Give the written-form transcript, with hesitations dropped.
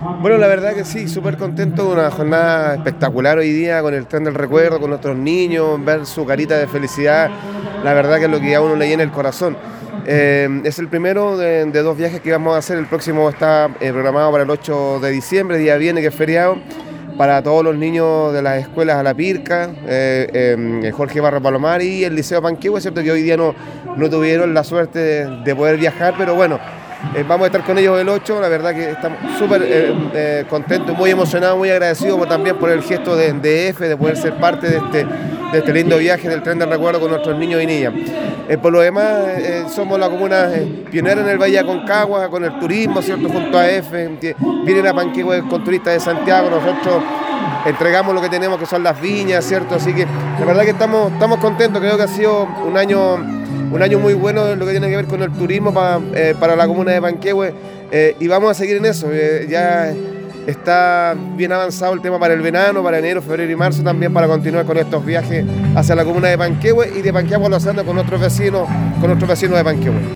Bueno, la verdad que sí, súper contento de una jornada espectacular hoy día con el tren del recuerdo, con nuestros niños, ver su carita de felicidad, la verdad que es lo que a uno le llena el corazón. Es el primero de dos viajes que vamos a hacer, el próximo está programado para el 8 de diciembre, día viernes que es feriado, para todos los niños de las escuelas a la Pirca, Jorge Barra Palomar y el Liceo Panquehue, excepto que hoy día no tuvieron la suerte de poder viajar, pero bueno. Vamos a estar con ellos el 8, la verdad que estamos súper contentos, muy emocionados, muy agradecidos también por el gesto de EFE, de poder ser parte de este lindo viaje del tren del recuerdo con nuestros niños y niñas. Por lo demás, somos la comuna pionera en el Valle de Aconcagua, con el turismo, ¿cierto? Junto a EFE, vienen a Panquehue con turistas de Santiago, nosotros entregamos lo que tenemos, que son las viñas, ¿cierto? Así que la verdad que estamos contentos, creo que ha sido un año muy bueno en lo que tiene que ver con el turismo para la comuna de Panquehue, y vamos a seguir en eso. Ya está bien avanzado el tema para el verano, para enero, febrero y marzo también, para continuar con estos viajes hacia la comuna de Panquehue y de Panquehue a Los Andes con nuestros vecinos de Panquehue.